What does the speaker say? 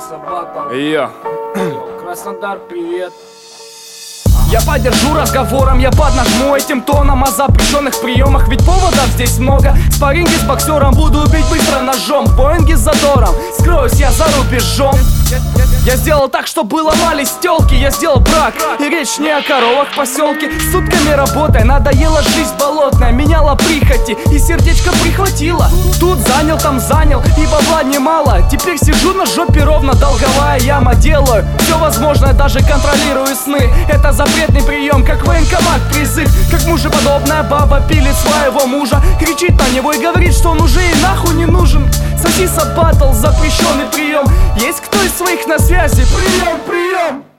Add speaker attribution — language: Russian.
Speaker 1: Сосиса Батл.
Speaker 2: Йо.
Speaker 1: Краснодар, привет.
Speaker 2: Я поддержу разговором, я поднажму этим тоном о запрещенных приемах, ведь поводов здесь много. Спарринги с боксером, буду бить быстро ножом, поинги с задором, скроюсь я за рубежом. Я сделал так, чтобы ломались тёлки, я сделал брак, и речь не о коровах в поселке. Сутками работая, надоела жизнь болотная, меняла прихоти, и сердечко прихватило. Тут занял, там занял, и бабла немало. Теперь сижу на жопе ровно, долговая яма. Делаю все возможное, даже контролирую сны. Это запретный прием, как военкомат призыв. Как мужеподобная баба пилит своего мужа, кричит на него и говорит, что он уже и нахуй не нужен. Сосиса Батл, запрещенный прием. Есть кто из своих на связи? Прием, прием!